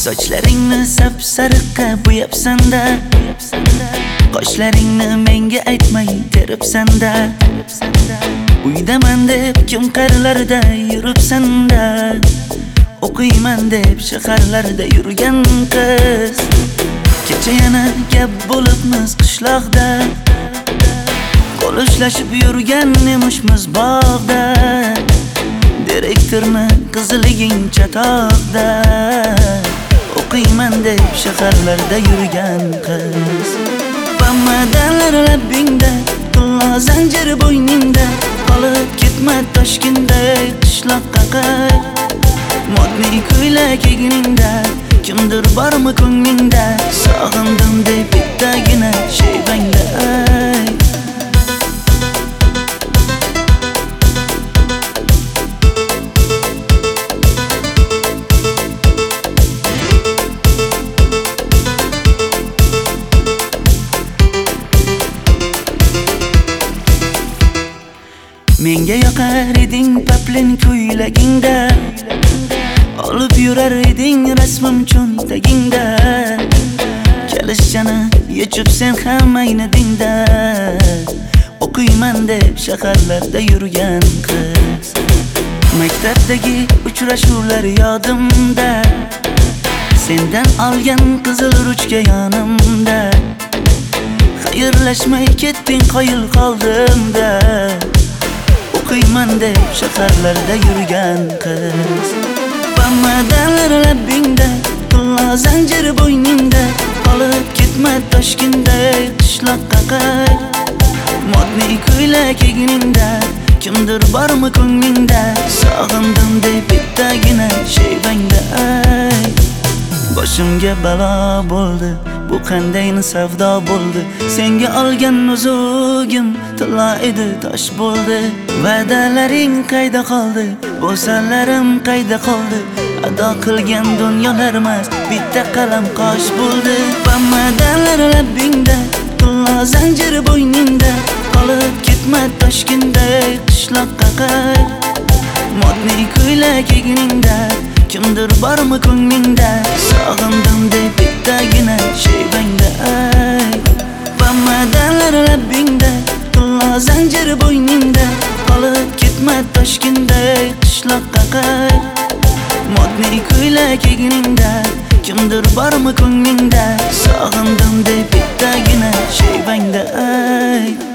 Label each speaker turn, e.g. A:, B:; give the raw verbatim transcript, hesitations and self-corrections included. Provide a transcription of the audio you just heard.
A: Sochlaringni sap-sariqqa bo'yabsan-da, qoshlaringni menga aytmay teribsan-da. Uydaman deb kim qarilarda yuribsan-da, o'qiyman deb shaharlarda yurgan qiz. Kecha yana gap bo'libmiz qishloqda, qo'l ushlashib yurgan emishmiz bog'da. Direktorni qizliging chatoqda, o'qiyman deb shaharlarda yurgan qiz. Bamadalar labingda, qulla zanjir bo'yningda, qolib ketma Toshkentday qishloqqa qayt. Modniy ko'ylak egningda, kimdir bormi ko'nglingda, sog'indim deb bittagina shevangda ayt. Menga yoqar eding paplin ko'ylagingda, olib yurar eding rasmim cho'ntagingda. Kalishchani yechib sen ham aynadingda, o'qiyman deb shaharlarda yurgan qiz. Maktabdagi uchrashuvlar yodimda, sendan olgan qizil ruchka yonimda. Xayrlashmay ketding qoyil qoldimda, o'qiyman deb shaharlarda yurgan qiz. Bamadalar labingda, qulla zanjir bo'yningda, qolib ketma Toshkentday qishloqqa qayt. Modniy ko'ylak egningda, kimdir bormi ko'nglingda, sog'indim deb bittagina shevangda ayt. Boshimga balo bo'ldi, bu qanday savdo bo'ldi. Senga olgan nuzugim tilla edi, tosh bo'ldi. Va'dalaring qayda qoldi, bo'salarim qayda qoldi. Ado qilgan dunyolar emas, bitta qalam qosh bo'ldi. Bamadalar labingda, qulla zanjir bo'yningda, qolib ketma Toshkentday qishloqqa qayt. Modniy ko'ylak egningda, kimdir bormi ko'nglingda, sog'indim deb bittagina shevangda ayt. Bamadalar labingda, qulla zanjir bo'yningda, qolib ketma Toshkentday qishloqqa qayt. Modniy ko'ylak egningda, kimdir bormi ko'nglingda, sog'indim deb bittagina shevangda ayt.